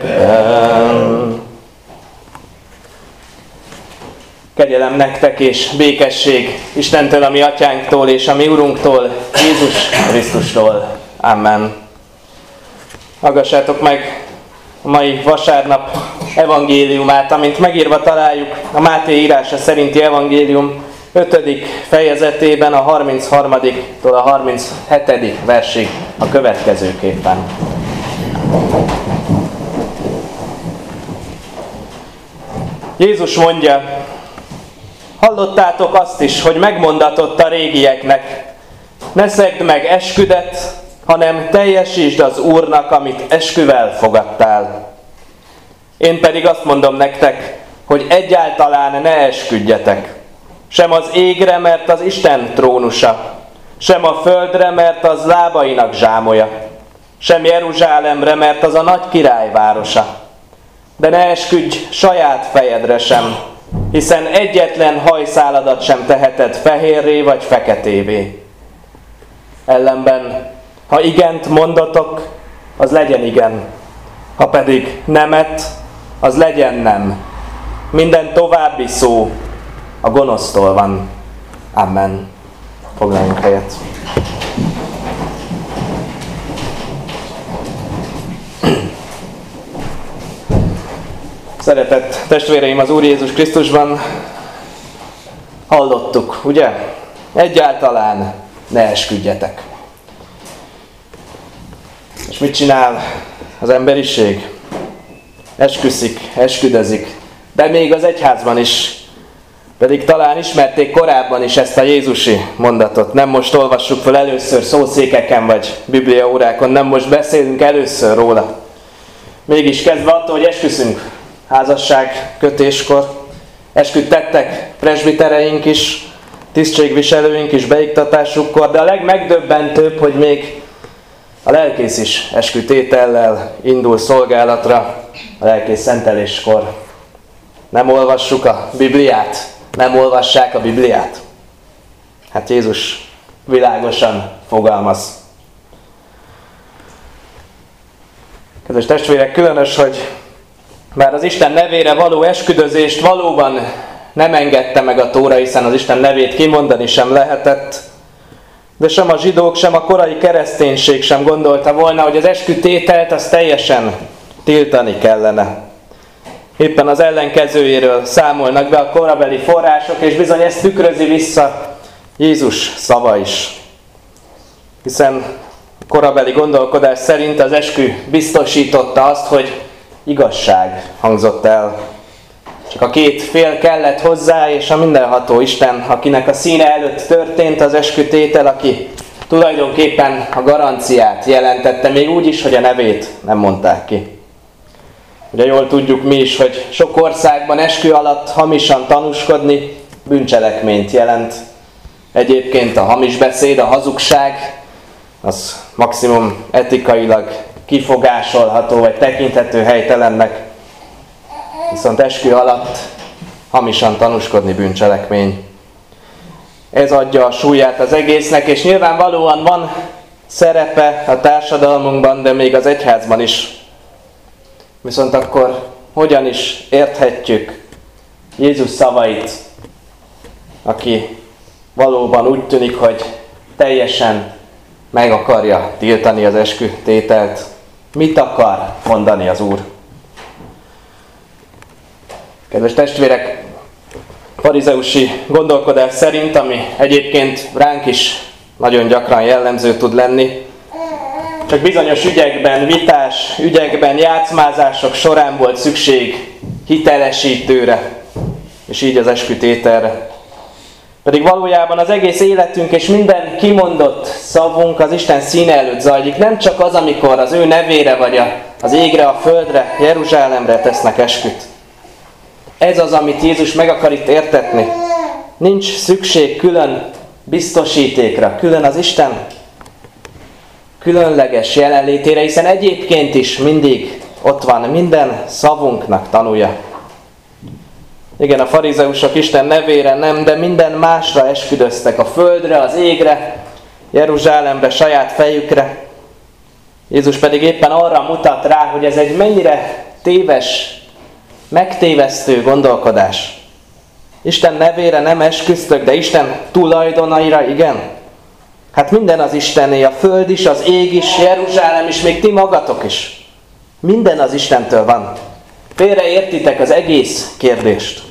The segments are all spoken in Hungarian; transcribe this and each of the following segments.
lélekben. Kegyelem nektek és békesség Istentől, a mi atyánktól és a mi Urunktól, Jézus Krisztustól. Amen. Hallgassátok meg a mai vasárnap evangéliumát, amint megírva találjuk a Máté írása szerinti evangélium 5. fejezetében a 33-tól a 37. versig a következőképpen. Jézus mondja: hallottátok azt is, hogy megmondatott a régieknek: ne szegd meg esküdet, hanem teljesítsd az Úrnak, amit esküvel fogadtál. Én pedig azt mondom nektek, hogy egyáltalán ne esküdjetek. Sem az égre, mert az Isten trónusa, sem a földre, mert az lábainak zsámolya, sem Jeruzsálemre, mert az a nagy király városa. De ne esküdj saját fejedre sem, hiszen egyetlen hajszáladat sem teheted fehérré vagy feketévé. Ellenben, ha igent mondatok, az legyen igen, ha pedig nemet, az legyen nem. Minden további szó a gonosztól van. Amen. Foglaljunk helyet. Szeretett testvéreim az Úr Jézus Krisztusban, hallottuk, ugye? Egyáltalán ne esküdjetek. És mit csinál az emberiség? Esküszik, esküdözik, de még az egyházban is. Pedig talán ismerték korábban is ezt a jézusi mondatot. Nem most olvassuk fel először szószékeken vagy bibliaórákon, nem most beszélünk először róla. Mégis kezdve attól, hogy esküszünk házasság kötéskor, esküt tettek presbitereink is, tisztségviselőink is beiktatásukkor, de a legmegdöbbentőbb, hogy még a lelkész is eskütétellel indul szolgálatra a lelkész szenteléskor. Nem olvassuk a Bibliát? Nem olvassák a Bibliát? Hát Jézus világosan fogalmaz. Kedves testvérek, különös, hogy bár az Isten nevére való esküdözést valóban nem engedte meg a Tóra, hiszen az Isten nevét kimondani sem lehetett, de sem a zsidók, sem a korai kereszténység sem gondolta volna, hogy az eskütételt azt teljesen tiltani kellene. Éppen az ellenkezőjéről számolnak be a korabeli források, és bizony ezt tükrözi vissza Jézus szava is. Hiszen a korabeli gondolkodás szerint az eskü biztosította azt, hogy igazság hangzott el. Csak a két fél kellett hozzá, és a mindenható Isten, akinek a színe előtt történt az eskütétel, aki tulajdonképpen a garanciát jelentette, még úgy is, hogy a nevét nem mondták ki. Ugye jól tudjuk mi is, hogy sok országban eskü alatt hamisan tanúskodni bűncselekményt jelent. Egyébként a hamis beszéd, a hazugság, az maximum etikailag kifogásolható, vagy tekinthető helytelennek. Viszont eskü alatt hamisan tanúskodni bűncselekmény. Ez adja a súlyát az egésznek, és nyilvánvalóan van szerepe a társadalmunkban, de még az egyházban is. Viszont akkor hogyan is érthetjük Jézus szavait, aki valóban úgy tűnik, hogy teljesen meg akarja tiltani az eskütételt? Mit akar mondani az Úr? Kedves testvérek, farizeusi gondolkodás szerint, ami egyébként ránk is nagyon gyakran jellemző tud lenni, csak bizonyos ügyekben, vitás ügyekben, játszmázások során volt szükség hitelesítőre, és így az eskütételre. Pedig valójában az egész életünk és minden kimondott szavunk az Isten színe előtt zajlik. Nem csak az, amikor az ő nevére vagy az égre, a földre, Jeruzsálemre tesznek esküt. Ez az, amit Jézus meg akar itt értetni. Nincs szükség külön biztosítékra, külön az Isten különleges jelenlétére, hiszen egyébként is mindig ott van, minden szavunknak tanúja. Igen, a farizeusok Isten nevére nem, de minden másra esküdöztek, a földre, az égre, Jeruzsálemre, saját fejükre. Jézus pedig éppen arra mutat rá, hogy ez egy mennyire téves, megtévesztő gondolkodás. Isten nevére nem esküztök, de Isten tulajdonaira igen. Hát minden az Istené, a föld is, az ég is, Jeruzsálem is, még ti magatok is. Minden az Istentől van. Félreértitek az egész kérdést.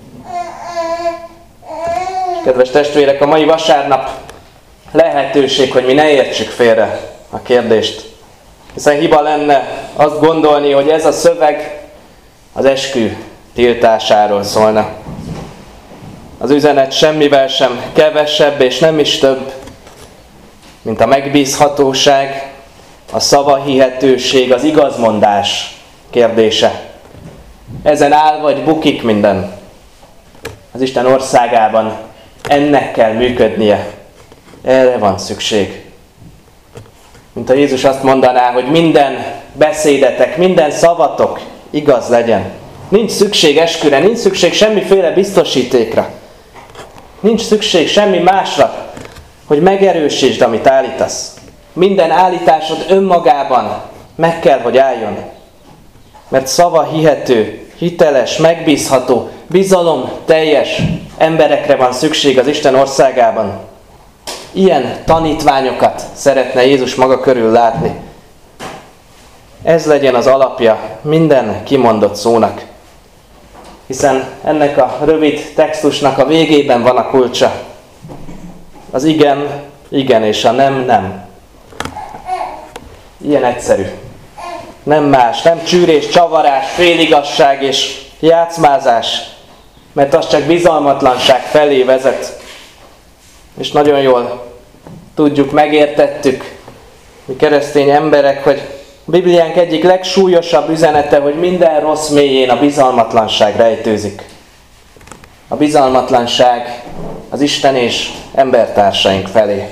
Kedves testvérek, a mai vasárnap lehetőség, hogy mi ne értsük félre a kérdést. Hiszen hiba lenne azt gondolni, hogy ez a szöveg az eskü tiltásáról szólna. Az üzenet semmivel sem kevesebb és nem is több, mint a megbízhatóság, a szavahihetőség, az igazmondás kérdése. Ezen áll vagy bukik minden. Az Isten országában ennek kell működnie. Erre van szükség. Mint a Jézus azt mondaná, hogy minden beszédetek, minden szavatok igaz legyen. Nincs szükség esküre, nincs szükség semmiféle biztosítékra. Nincs szükség semmi másra, hogy megerősítsd, amit állítasz. Minden állításod önmagában meg kell, hogy álljon. Mert szava hihető, hiteles, megbízható, bizalom teljes emberekre van szükség az Isten országában. Ilyen tanítványokat szeretne Jézus maga körül látni. Ez legyen az alapja minden kimondott szónak. Hiszen ennek a rövid textusnak a végében van a kulcsa. Az igen, igen, és a nem, nem. Ilyen egyszerű. Nem más, nem csűrés, csavarás, féligasság és játszmázás, mert az csak bizalmatlanság felé vezet. És nagyon jól tudjuk, megértettük, mi keresztény emberek, hogy a Bibliánk egyik legsúlyosabb üzenete, hogy minden rossz mélyén a bizalmatlanság rejtőzik. A bizalmatlanság az Isten és embertársaink felé.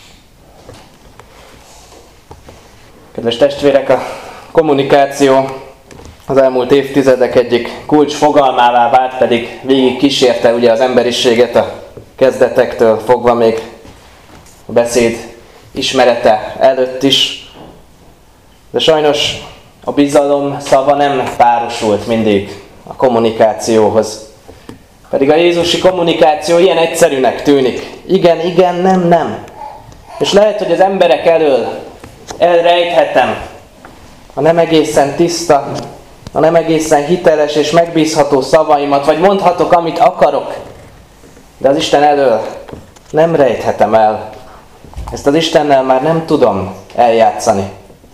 Kedves testvérek, a kommunikáció az elmúlt évtizedek egyik kulcs fogalmává vált, pedig végig kísérte ugye az emberiséget a kezdetektől fogva még a beszéd ismerete előtt is. De sajnos a bizalom szava nem párosult mindig a kommunikációhoz. Pedig a jézusi kommunikáció ilyen egyszerűnek tűnik. Igen, igen, nem, nem. És lehet, hogy az emberek elől elrejthetem a nem egészen tiszta, a nem egészen hiteles és megbízható szavaimat, vagy mondhatok, amit akarok. De az Isten elől nem rejthetem el. Ezt az Istennel már nem tudom eljátszani.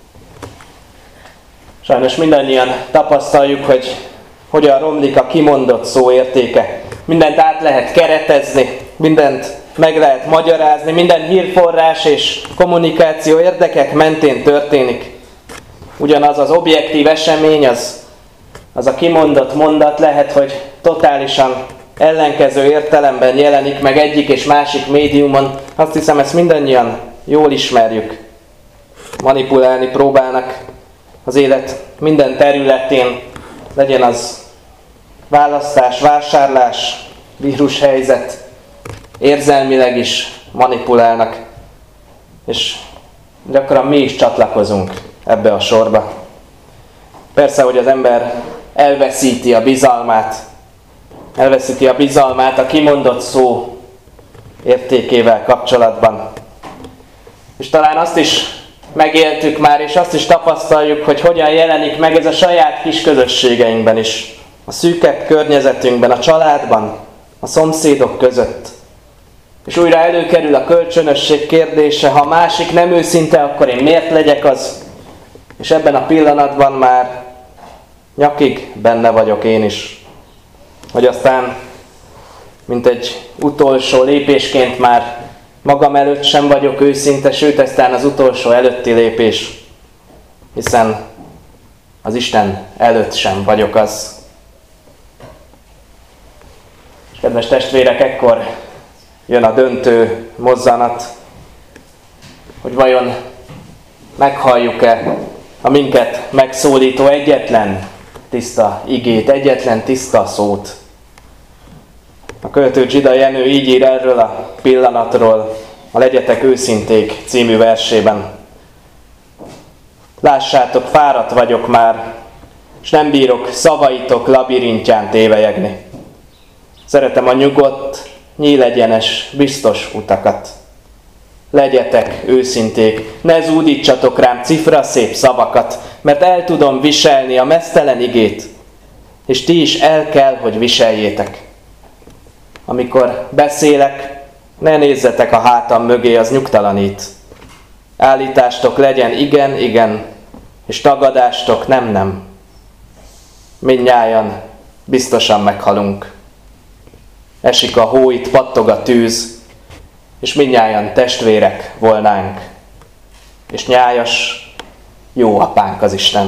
Sajnos mindannyian tapasztaljuk, hogy hogyan romlik a kimondott szó értéke. Mindent át lehet keretezni, mindent meg lehet magyarázni, minden hírforrás és kommunikáció érdekek mentén történik. Ugyanaz az objektív esemény, az a kimondott mondat lehet, hogy totálisan ellenkező értelemben jelenik meg egyik és másik médiumon. Azt hiszem, ezt mindannyian jól ismerjük. Manipulálni próbálnak az élet minden területén, legyen az választás, vásárlás, vírushelyzet, érzelmileg is manipulálnak, és gyakran mi is csatlakozunk ebbe a sorba. Persze, hogy az ember elveszíti a bizalmát a kimondott szó értékével kapcsolatban. És talán azt is megéltük már, és azt is tapasztaljuk, hogy hogyan jelenik meg ez a saját kis közösségeinkben is. A szűkebb környezetünkben, a családban, a szomszédok között. És újra előkerül a kölcsönösség kérdése, ha a másik nem őszinte, akkor én miért legyek az? És ebben a pillanatban már nyakig benne vagyok én is. Hogy aztán, mint egy utolsó lépésként már magam előtt sem vagyok őszinte, sőt, aztán az utolsó előtti lépés, hiszen az Isten előtt sem vagyok az. És kedves testvérek, ekkor jön a döntő mozzanat, hogy vajon meghalljuk-e a minket megszólító egyetlen tiszta igét, egyetlen tiszta szót. A költő Zsida Jenő így ír erről a pillanatról a Legyetek őszinték című versében. Lássátok, fáradt vagyok már, és nem bírok szavaitok labirintján tévelyegni. Szeretem a nyugodt, nyílegyenes, biztos utakat. Legyetek őszinték, ne zúdítsatok rám cifraszép szavakat, mert el tudom viselni a meztelen igét, és ti is el kell, hogy viseljétek. Amikor beszélek, ne nézzetek a hátam mögé, az nyugtalanít. Állítástok legyen igen, igen, és tagadástok nem, nem. Mindnyájan biztosan meghalunk. Esik a hó, itt pattog a tűz, és mindnyájan testvérek volnánk. És nyájas, jó apánk az Isten.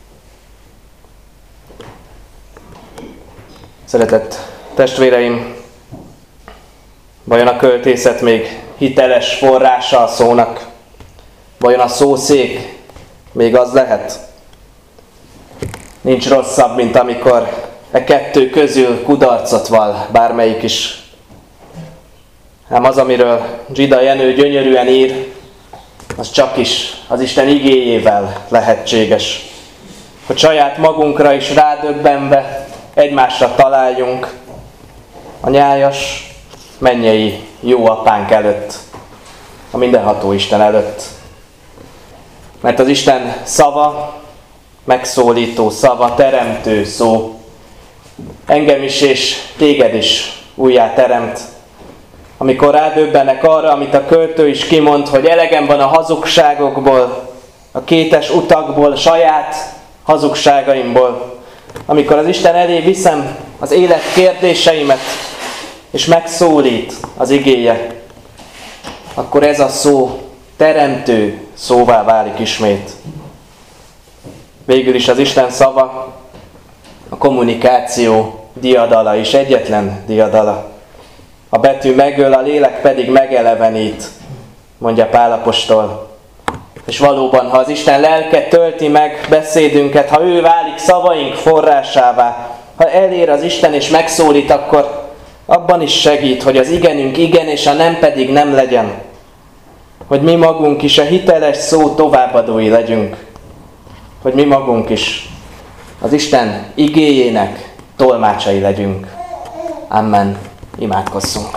Szeretett testvéreim, vajon a költészet még hiteles forrása a szónak? Vajon a szószék még az lehet? Nincs rosszabb, mint amikor e kettő közül kudarcot val bármelyik is. Ám az, amiről Zsida Jenő gyönyörűen ír, az csak is az Isten igéjével lehetséges. Hogy saját magunkra is rádöbbenve egymásra találjunk a nyájas, mennyei jó apánk előtt, a mindenható Isten előtt. Mert az Isten szava, megszólító szava, teremtő szó, engem is és téged is újjá teremt. Amikor rádöbbenek arra, amit a költő is kimond, hogy elegem van a hazugságokból, a kétes utakból, saját hazugságaimból. Amikor az Isten elé viszem az élet kérdéseimet, és megszólít az igéje, akkor ez a szó teremtő szóvá válik ismét. Végül is az Isten szava a kommunikáció diadala is, egyetlen diadala. A betű megöl, a lélek pedig megelevenít, mondja Pál apostol. És valóban, ha az Isten lelke tölti meg beszédünket, ha ő válik szavaink forrásává, ha elér az Isten és megszólít, akkor abban is segít, hogy az igenünk igen és a nem pedig nem legyen. Hogy mi magunk is a hiteles szó továbbadói legyünk. Hogy mi magunk is az Isten igéjének tolmácsai legyünk. Amen. Imádkozzunk.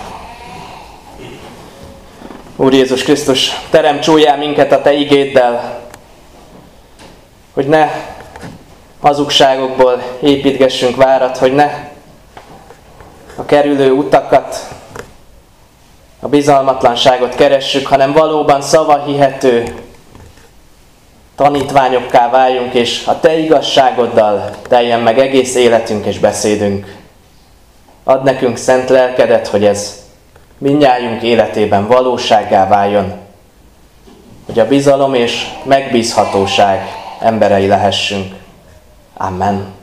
Úr Jézus Krisztus, teremts újjá minket a Te igéddel, hogy ne hazugságokból építgessünk várat, hogy ne a kerülő utakat, a bizalmatlanságot keressük, hanem valóban szavahihető tanítványokká váljunk, és a Te igazságoddal teljen meg egész életünk és beszédünk. Add nekünk szent lelkedet, hogy ez mindnyájunk életében valósággá váljon, hogy a bizalom és megbízhatóság emberei lehessünk. Amen.